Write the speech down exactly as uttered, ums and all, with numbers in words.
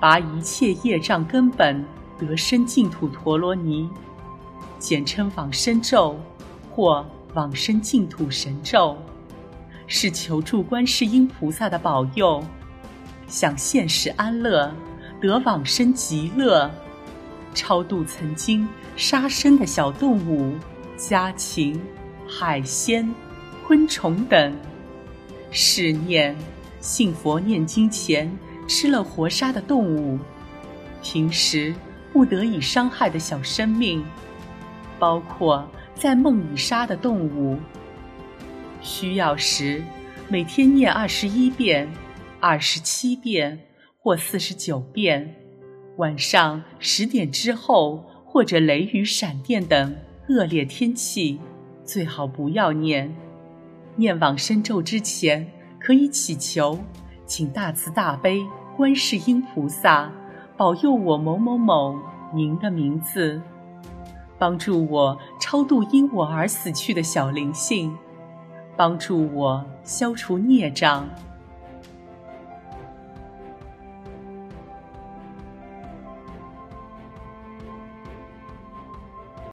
拔一切业障根本，得生净土陀罗尼，简称往生咒或往生净土神咒，是求助观世音菩萨的保佑，想现世安乐，得往生极乐，超度曾经杀生的小动物、家禽、海鲜、昆虫等。试念信佛念经前吃了活杀的动物，平时不得已伤害的小生命，包括在梦里杀的动物，需要时每天念二十一遍、二十七遍或四十九遍，晚上十点之后或者雷雨闪电等恶劣天气最好不要念。念往生咒之前可以祈求，请大慈大悲观世音菩萨保佑我某某某您的名字，帮助我超度因我而死去的小灵性，帮助我消除孽障，